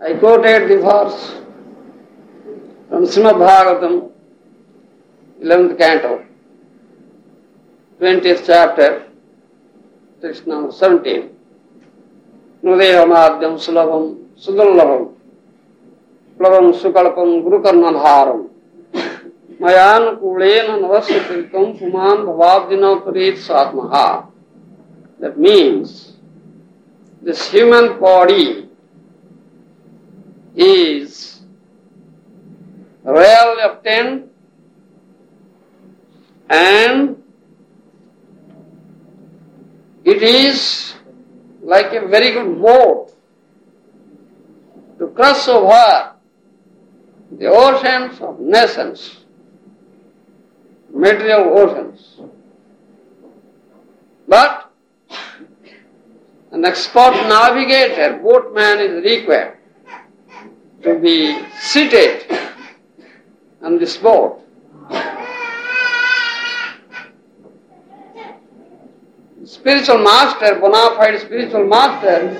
I quoted the verse from Srimad Bhagavatam, 11th canto, 20th chapter, text number 17. Nudeyamadyam sulabam sudurlabam plavam sukalpam gurukarnadharam mayan kulena navasyatirtam puman bhavabdina parit satmaha. That means this human body is rarely obtained and it is like a very good boat to cross over the oceans of nations, material oceans. But an expert navigator, boatman is required to be seated on this boat. Spiritual master, bona fide spiritual master,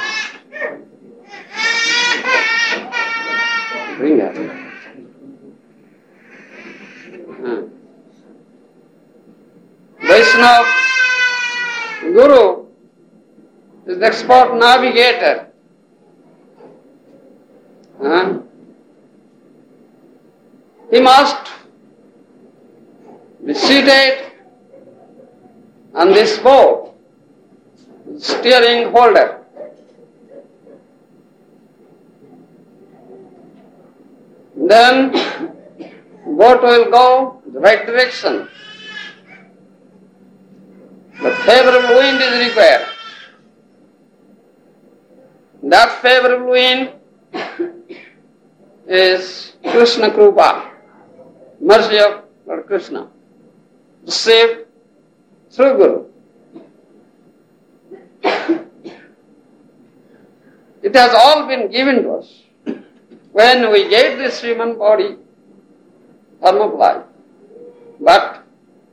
bring her. Vaishnava Guru is the expert navigator. He must be seated on this boat, steering holder. Then boat will go in the right direction. The favorable wind is required. That favorable wind is Krishna Krupa, mercy of Lord Krishna, received through Guru. It has all been given to us when we get this human body, form of life. But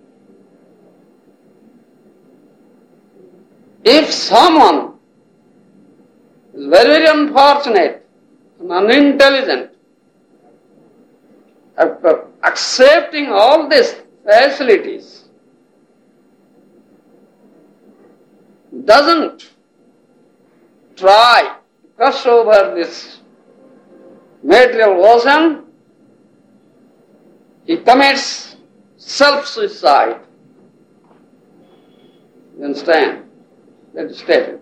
if someone is very, very unfortunate and unintelligent, after accepting all these facilities, doesn't try to cross over this material ocean, he commits self-suicide. You understand? That is stated.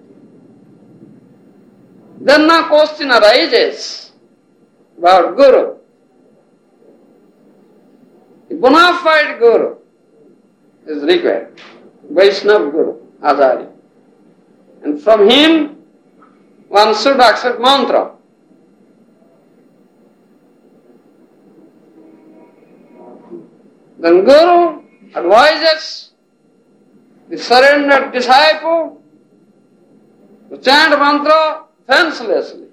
Then a question arises about Guru. A bona fide Guru is required, Vaishnava Guru, Acharya. And from him, one should accept mantra. Then Guru advises the surrendered disciple to chant mantra senselessly.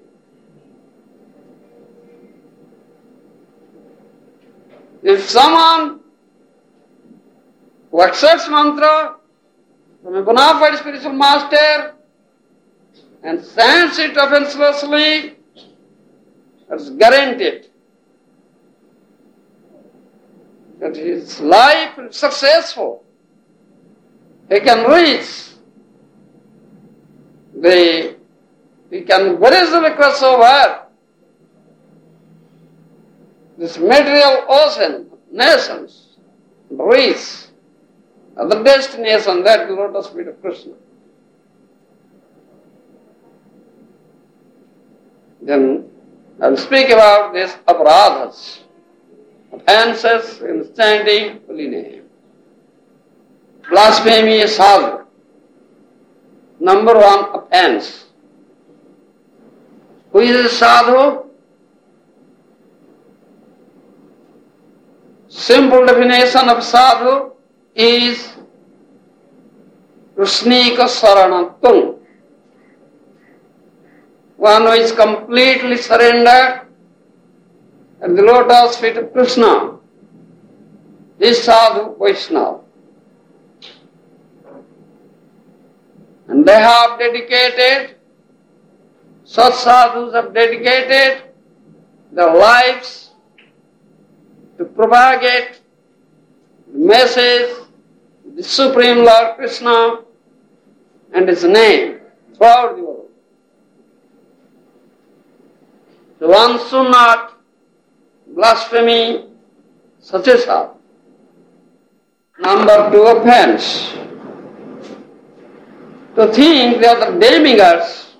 If someone who accepts mantra from a bona fide spiritual master and chants it offenselessly, that's guaranteed that his life is successful. He can he can very easily cross over this material ocean, nations, reach other destination, that the lotus feet of Krishna. Then I will speak about this aparadhas, offenses in chanting holy name. Blasphemy is sadhu. Number one offense. Who is a sadhu? Simple definition of sadhu is Krishnika Saranatun. One who is completely surrendered at the lotus feet of Krishna is sadhu Vaishnava. And they have dedicated Such sadhus have dedicated their lives to propagate the message of the Supreme Lord Krishna and His name throughout the world. So one should not blaspheme such a sadhu. Number 2 offense. To think the other demigods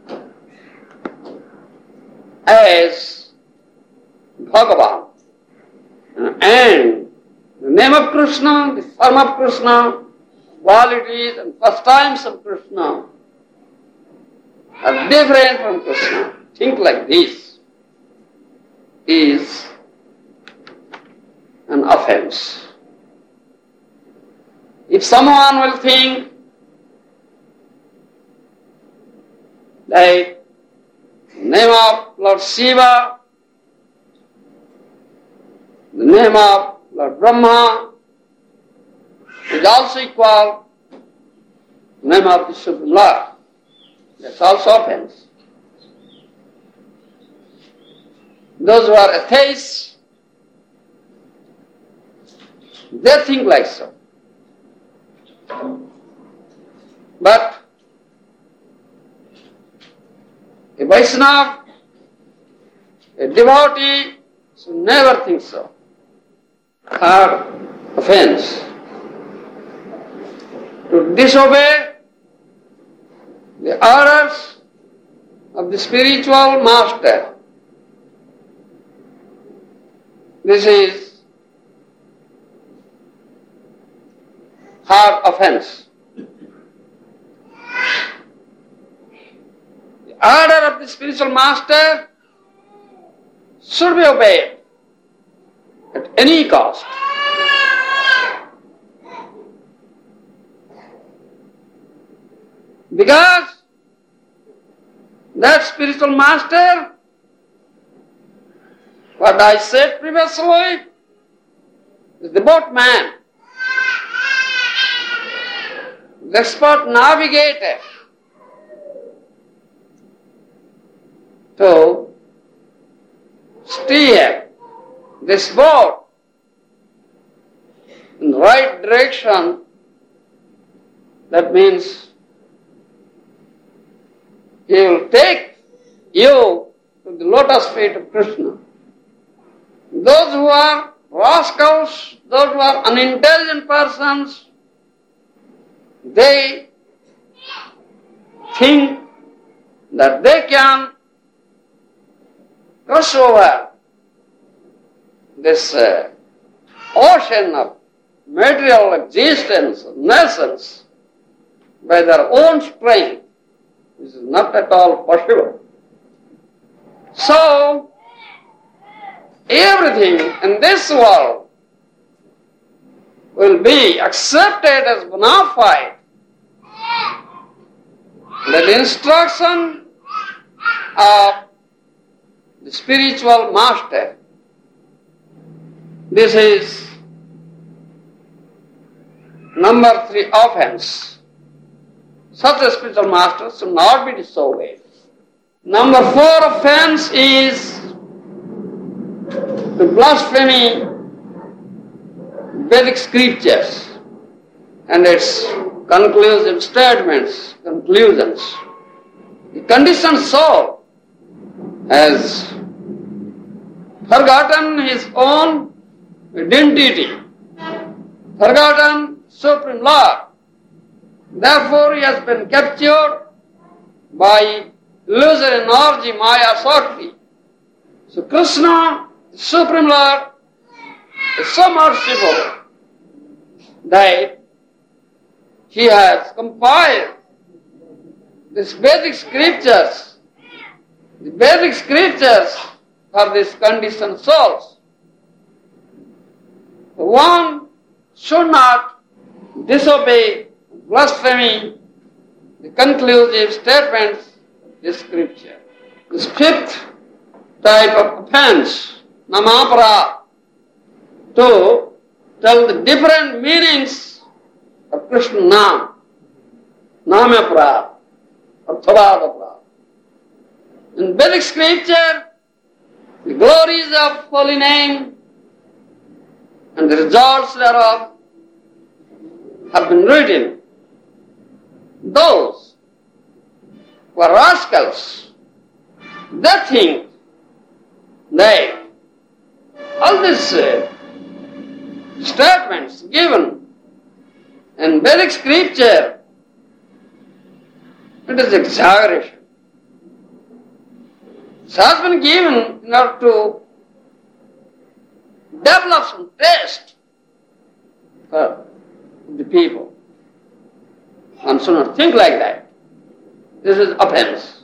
as Bhagavan. And the name of Krishna, the form of Krishna, qualities and pastimes of Krishna are different from Krishna. Think like this is an offense. If someone will think that the name of Lord Shiva, the name of Lord Brahma is also equal to the name of the Supreme Lord, that's also offense. Those who are atheists, they think like so. But a Vaishnava, a devotee, should never think so. Third offense, to disobey the orders of the spiritual master. This is third offense. The order of the spiritual master should be obeyed at any cost. Because that spiritual master, what I said previously, is the boatman, the expert navigator to steer this boat in the right direction. That means He will take you to the lotus feet of Krishna. Those who are rascals, those who are unintelligent persons, they think that they can cross over this ocean of material existence, nations, by their own strength. This is not at all possible. So, everything in this world will be accepted as bona fide. The instruction of the spiritual master. This is number 3 offense. Such a spiritual master should not be disobeyed. Number 4 offense is to blaspheme Vedic scriptures and its conclusive statements, conclusions. The conditioned soul has forgotten his own identity, forgotten Supreme Lord. Therefore, he has been captured by illusory energy, Maya Shakti. So Krishna, the Supreme Lord, is so merciful that He has compiled these Vedic scriptures, the Vedic scriptures for these conditioned souls. One should not disobey, blaspheme the conclusive statements of the scripture. The 5th type of offense, namapara, to tell the different meanings of Krishna Nam, namapara, or Thavadapara. In Vedic scripture, the glories of holy name and the results thereof have been written. Those who are rascals, they think that all these statements given in Vedic scripture, it is exaggeration. It has been given in order to develop some taste for the people. One should not think like that. This is offense.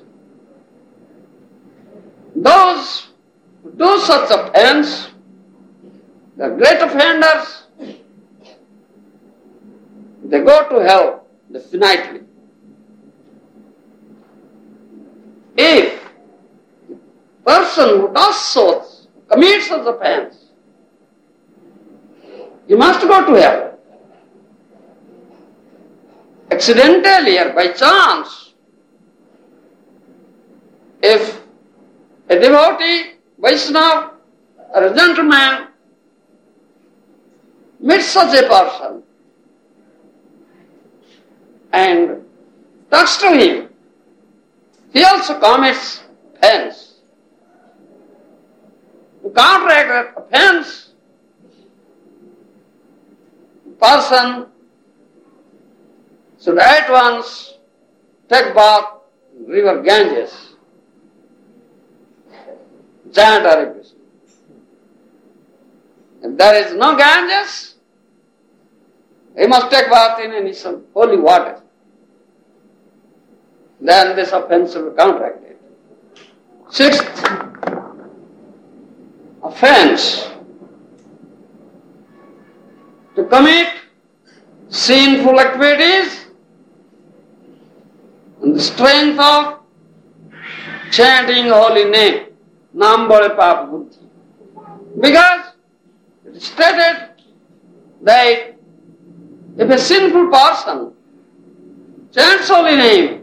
Those who do such offense, they are great offenders. They go to hell definitely. If the person who does such, commits such offense, he must go to hell. Accidentally or by chance, if a devotee, Vaishnava, or a gentleman meets such a person and talks to him, he also commits offense. To counteract that offense, the person should at once take bath in river Ganges, chant Hare Krishna. If there is no Ganges, he must take bath in any holy water. Then this offense will be counteracted. Sixth offense, to commit sinful activities on the strength of chanting holy name, Nam Bole Pap Buddhi. Because it is stated that if a sinful person chants holy name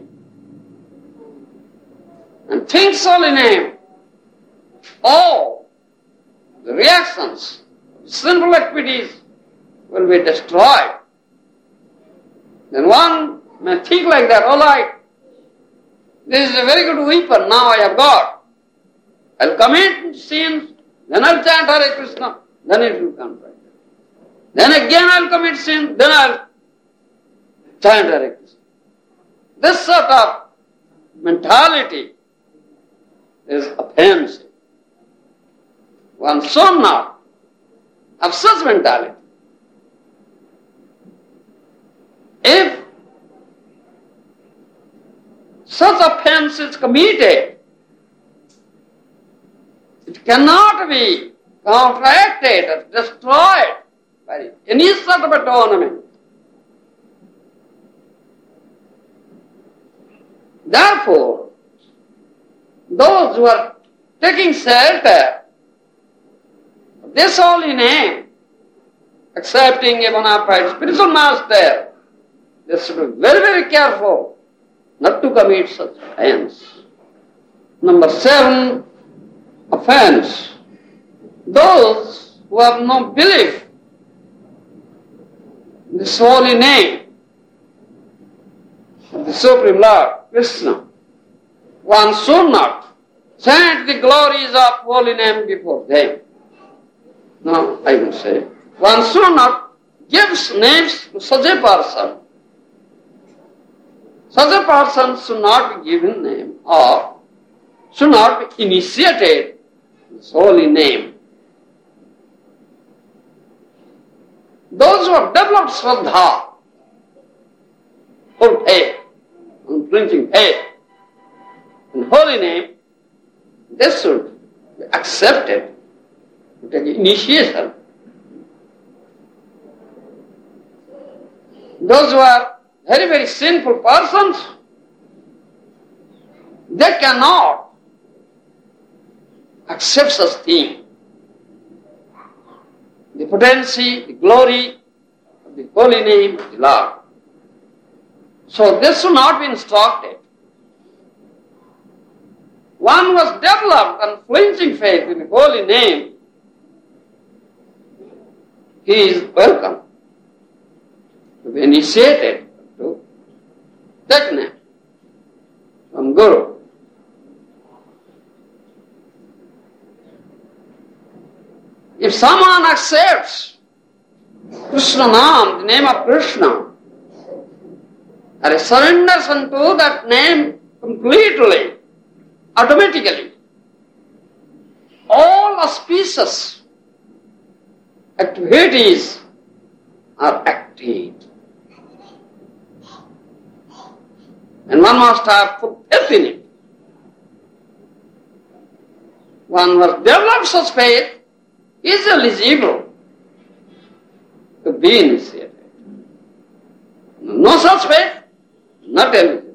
and thinks holy name, all the reactions, sinful activities will be destroyed. Then one may think like that, all right, this is a very good weapon now I have got. I'll commit sins, then I'll chant Hare Krishna, then it will come right. Then again I'll commit sin, then I'll chant Hare Krishna. This sort of mentality is offensive. One should not have such mentality. If such offense is committed, it cannot be counteracted or destroyed by any sort of atonement. Therefore, those who are taking shelter of this holy name, accepting a bona fide spiritual master, they should be very, very careful not to commit such offense. Number 7, offense. Those who have no belief in this holy name of the Supreme Lord, Krishna, one should not chant the glories of holy name before them. No, I will say, one should not give names to such a person. Such a person should not be given name or should not be initiated this holy name. Those who have developed Shraddha, full faith, unflinching faith in holy name, they should be accepted to take initiation. Those who are very, very sinful persons, they cannot accept such thing. The potency, the glory of the holy name of the Lord. So this should not be instructed. one was developed unflinching faith in the holy name, he is welcome to be initiated to that name from Guru. If someone accepts Krishna Nam, the name of Krishna, and surrenders unto that name completely, automatically, all auspicious activities are active. And one must have full faith in it. One must develop such faith, is eligible to be initiated. No such faith, not eligible.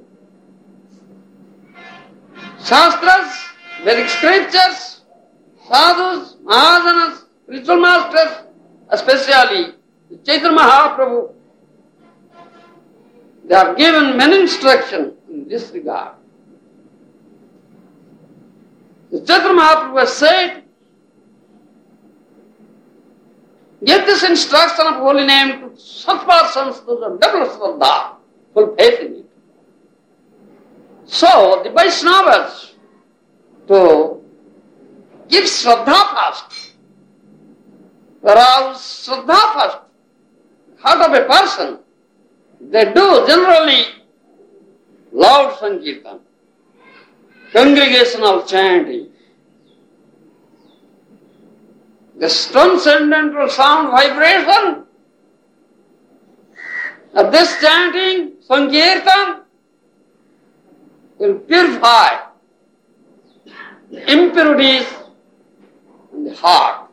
Shastras, Vedic scriptures, sadhus, mahajanas, spiritual masters, especially Chaitanya Mahaprabhu, they are given many instructions in this regard. The Chaitanya Mahaprabhu has said, give this instruction of holy name to such persons who have developed Shraddha, full faith in it. So, the Vaishnavas, to give Shraddha first, to arouse Shraddha first, heart of a person, they do generally loud Sankirtan, congregational chanting. The transcendental sound vibration of this chanting, Sankirtan, will purify the impurities in the heart.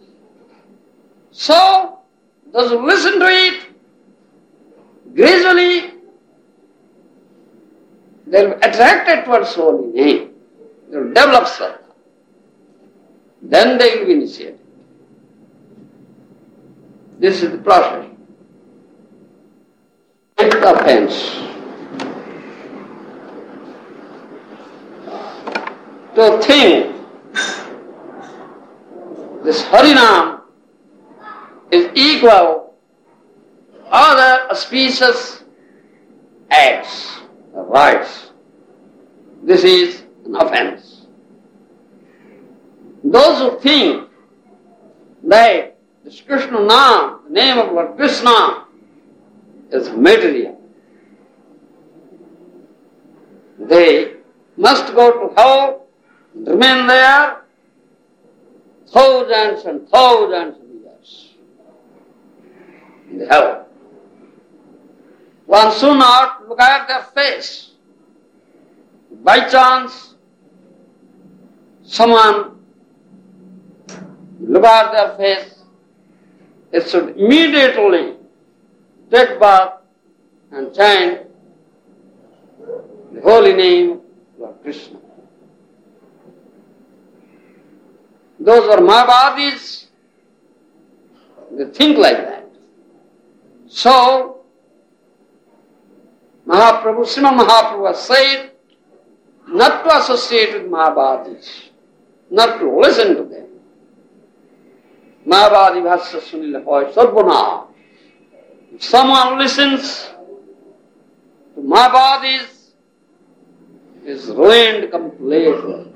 So, those who listen to it, gradually, they will be attracted towards holy name. They will develop Shraddha. Then they will be initiated. This is the process. Fifth offense. To think this Harinam is equal to other auspicious acts, rites. This is an offense. Those who think that this Krishna Nam, the name of Lord Krishna, is material, they must go to hell, remain there thousands and thousands of years in the hell. One should not look at their face. By chance, someone look at their face, it should immediately take bath and chant the holy name of Lord Krishna. Those are Mayavadis, they think like that. So, Srimad Mahaprabhu has said, not to associate with Mayavadis, not to listen to them. Mayavadi bhasya sunile hoy sarvana. If someone listens to Mayavadis, he is ruined completely.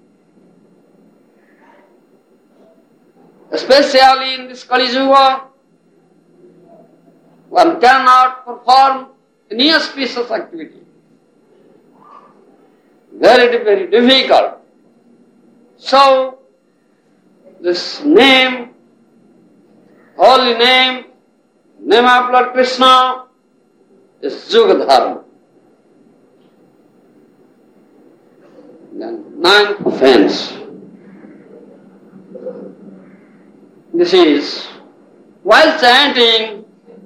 Especially in this Kali Yuga, one cannot perform any auspicious activity. Very, very difficult. So, this name, holy name, name of Lord Krishna, is Yuga Dharma. Then, ninth offense. This is, while chanting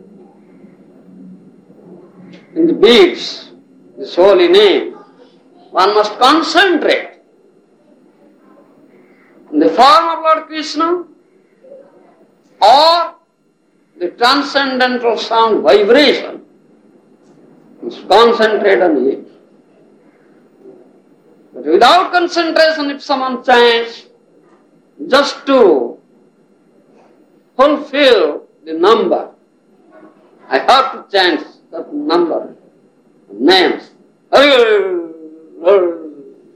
in the beads, this holy name, one must concentrate on the form of Lord Krishna or the transcendental sound vibration. One must concentrate on it. But without concentration, if someone chants just to fulfill the number, I have to chant that number of names. The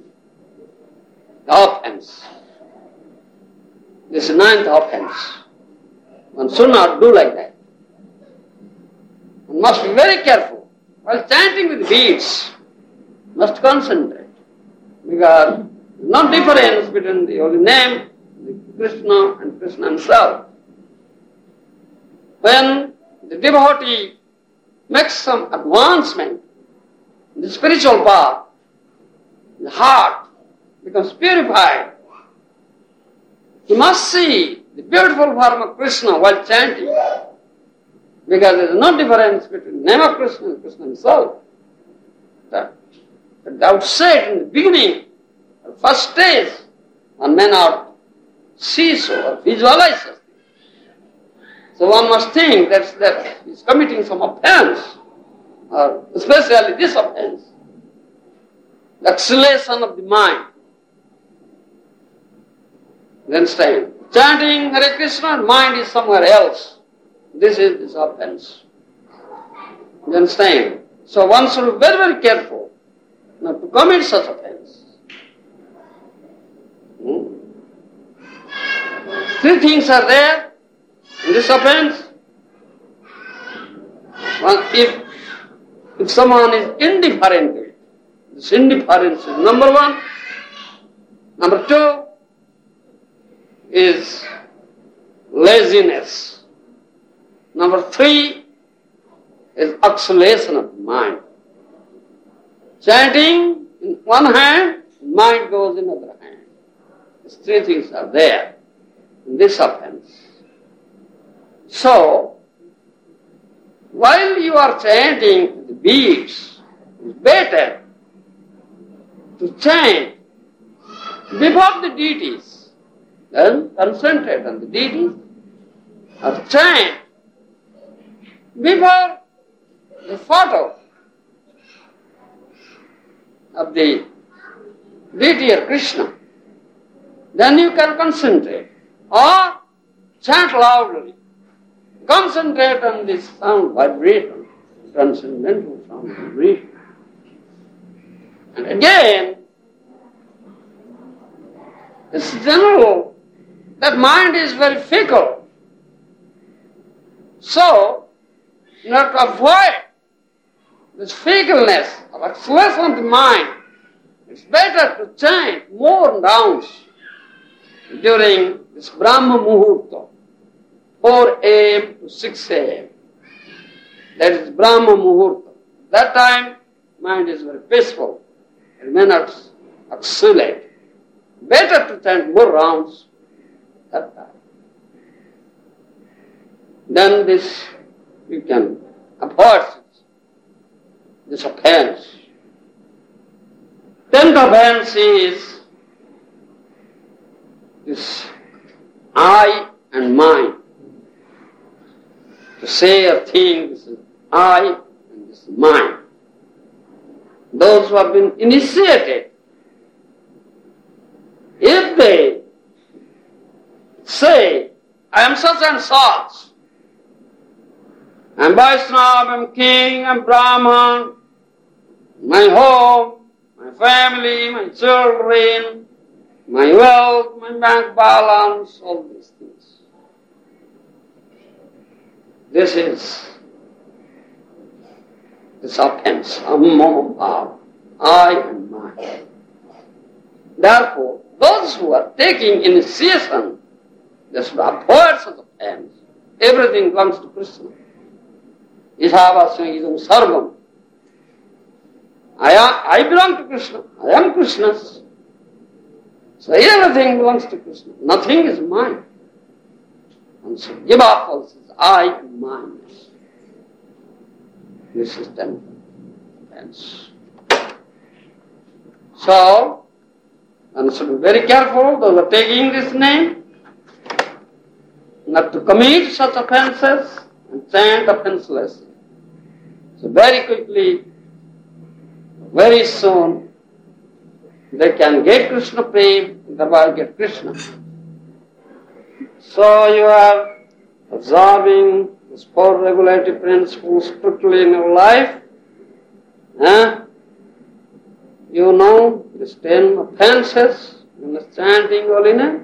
offense. This is ninth offense. One should not do like that. One must be very careful. While chanting with beads, must concentrate. Because there is no difference between the holy name, the Krishna, and Krishna himself. When the devotee makes some advancement in the spiritual path, the heart becomes purified. He must see the beautiful form of Krishna while chanting, because there is no difference between the name of Krishna and Krishna himself. At the outset, in the beginning, the first stage, one may not see so or visualize such things. So one must think that he is committing some offense, or especially this offense, the exhalation of the mind. You understand? Chanting Hare Krishna, mind is somewhere else. This is this offense. You understand? So one should be very, very careful not to commit such offense. Three things are there in this offense. One, if someone is indifferent to it, this indifference is number one. Number two is laziness. Number three is exhalation of the mind. Chanting in one hand, mind goes in other hand. These three things are there in this offense. So, while you are chanting the beads, it's better to chant before the deities, then concentrate on the deities, or chant before the photo of the deity or Krishna. Then you can concentrate, or chant loudly. Concentrate on this sound vibration, transcendental sound vibration. And again, it's general that mind is very fickle. So, in order to avoid this fickleness or exhalation of the mind, it's better to chant more rounds during this Brahma Muhurta, 4 a.m. to 6 a.m. That is Brahma Muhurta. That time, mind is very peaceful. It may not oscillate. Better to chant more rounds that time. Then this, you can avoid this offense. 10th offense is this I and mine. To say or think, this is I and this is mine. Those who have been initiated, if they say, I am such and such, I am Vaishnava, I am king, I am Brahman, my home, my family, my children, my wealth, my bank balance, all these things. This is this offense, I and mine. Therefore, those who are taking initiation, they should avoid such offense. Everything belongs to Krishna. Ishavasya idam sarvam. I belong to Krishna. I am Krishna's. So everything belongs to Krishna. Nothing is mine. And so give up all this I and mine. This is 10th offense. So, one should be very careful, those who are taking this name, not to commit such offenses and chant offenseless. So very quickly, very soon, they can get Krishna Prem, thereby get Krishna. So you are observing these 4 regulative principles strictly in your life. You know these 10 offenses in the chanting holy name.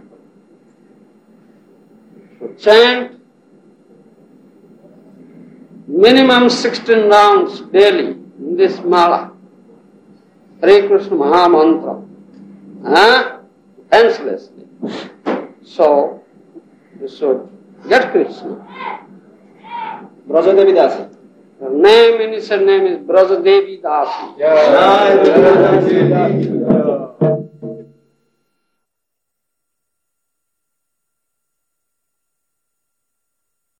So chant minimum 16 rounds daily in this mala. Hare Krishna Maha Mantra. Senselessly. So you should get Krishna. Brajadevi Dasi. Her name, initial name is Brajadevi Dasi. Jai Brajadevi Dasi.